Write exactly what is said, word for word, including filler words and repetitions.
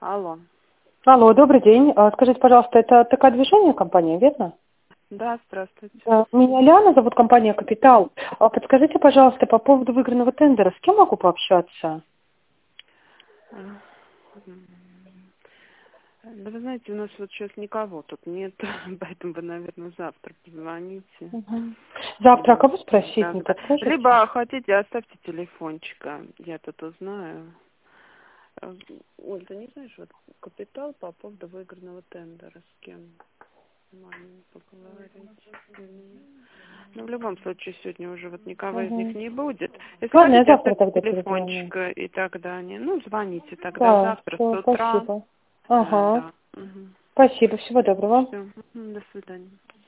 Алло. Алло, добрый день. А, Скажите, пожалуйста, это ТК-движение компания, верно? Да, здравствуйте. Да. Меня Лиана зовут, компания «Капитал». А Подскажите, пожалуйста, по поводу выигранного тендера, с кем могу пообщаться? М, Да вы знаете, у нас вот сейчас никого тут нет, поэтому вы, наверное, завтра позвоните. Мгм. Завтра а М, кого спросить, не Тогда. подскажете? Либо хотите, оставьте телефончика, я тут узнаю. Э, Оль, ты не знаешь, вот капитал по поводу выигранного тендера, с кем маме поговорить? М. Ну, в любом случае, сегодня уже вот никого из них Мгм. не будет. Если Ладно, я хотите, завтра оставьте тогда перезвоню. телефончик, и тогда они, ну, звоните тогда Да, завтра с все, утра. спасибо. А, Ага, да. Угу. спасибо, всего доброго. Все. До свидания.